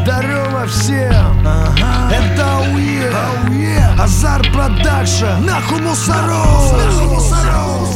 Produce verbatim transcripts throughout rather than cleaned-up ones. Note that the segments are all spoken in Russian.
Здорово всем, ага. Это АУЕ, АУЕ, Азар Продакшн. Нахуй мусоров, нахуй мусоров.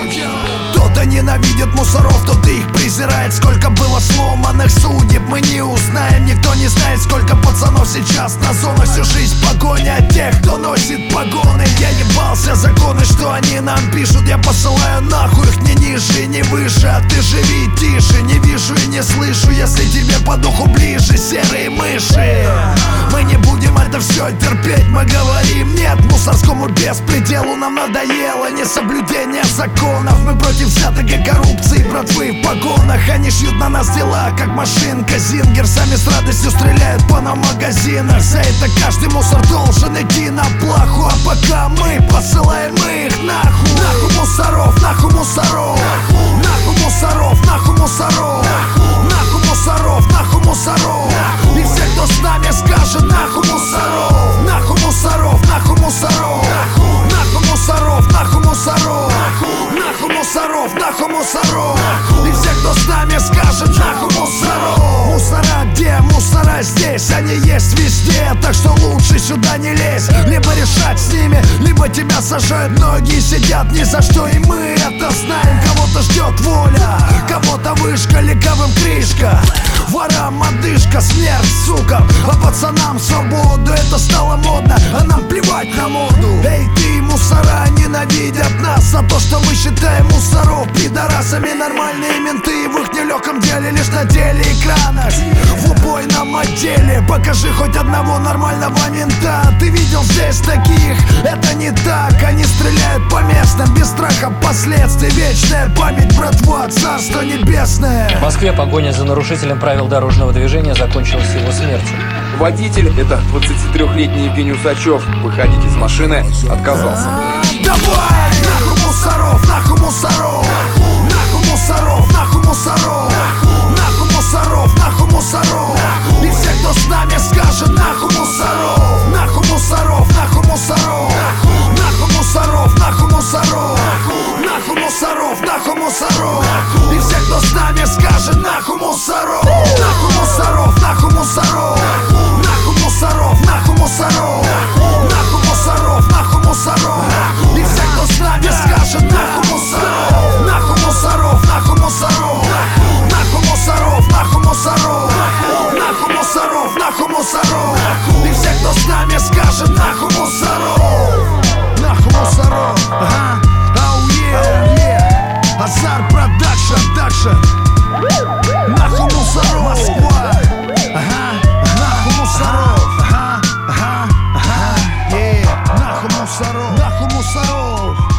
Кто-то ненавидит мусоров, кто-то их презирает. Сколько было сломанных судеб, мы не узнаем. Никто не знает, сколько пацанов сейчас на зонах. Всю жизнь погоня от тех, кто носит погоны. Я ебался законы, что они нам пишут. Я посылаю нахуй их не ниже, не выше. А ты живи тише, не вижу и не слышу, если тебе по духу ближе серые мыши. Мы не будем это все терпеть, мы говорим нет мусорскому беспределу. Нам надоело несоблюдение законов. Мы против взяток и коррупции, братвы в погонах. Они шьют на нас дела, как машинка Зингер. Сами с радостью стреляют по нам в магазинах. За это каждый мусор должен идти на плаху. А пока мы посылаем их нахуй. Нахуй мусоров, нахуй мусоров. Нахуй мусоров, нахуй мусоров. Нахуй мусоров, нахуй мусоров. И все, кто с нами, скажет нахуй мусоров. Нахуй мусоров, нахуй мусоров. Нахуй мусоров, нахуй мусоров. Нахуй мусоров, нахуй мусоров. И все, кто с нами, скажет нахуй мусоров. Мусора где? Мусора здесь. Они есть везде, так что лучше сюда не лезь. Либо решать с ними, либо тебя сажают. Многие сидят ни за что, и мы это знаем. Кого-то ждет воля, кого-то вышка, легавым крышка. Ворам одышка, смерть, сука. А пацанам свободу, это стало модно. А нам плевать на моду. Эй, ты, мусора ненавидят нас за то, что мы считаем мусоров пидорасами. Нормальные менты в их нелегком деле лишь на телеэкранах. В убойном отделе покажи хоть одного нормального мента. Ты видел здесь таких? Это не так. Они стреляют по местным без страха последствий. Вечная память, братва, царство небесное. В Москве погоня за нарушителем правил дорожного движения закончилась его смертью. Водитель, это двадцатитрёхлетний Евгений Усачев, выходить из машины отказался. Давай! Нахуй мусоров, нахуй мусоров. Нахуй мусоров, нахуй мусоров. Нахуй мусоров, нахуй мусоров. И все, кто с нами, скажет нахуй мусоров. Нахуй мусоров, нахуй мусоров. Нахуй мусоров, нахуй мусоров. Нахуй мусоров, нахуй мусоров. И все, кто с нами, скажет нахуй мусоров. Нахуй мусоров, нахуй мусоров. Нахуй мусоров, нахуй мусоров. Нахуй мусоров, нахуй мусоров. И все, кто с нами, скажет нахуй мусоров. Нахуй мусоров, нахуй мусоров. Нахуй мусоров, нахуй мусоров. Нахуй мусоров, нахуй мусоров. И все, кто с нами, скажет нахуй мусоров. Нахуй мусоров. Ага. АУЕ, АУЕ. Азар Продакшн, Дакшн. Нахуй мусоров, Москва. Ага. Нахуй мусоров. Ага. Ага. Ага. Нахуй мусоров. Нахуй мусоров.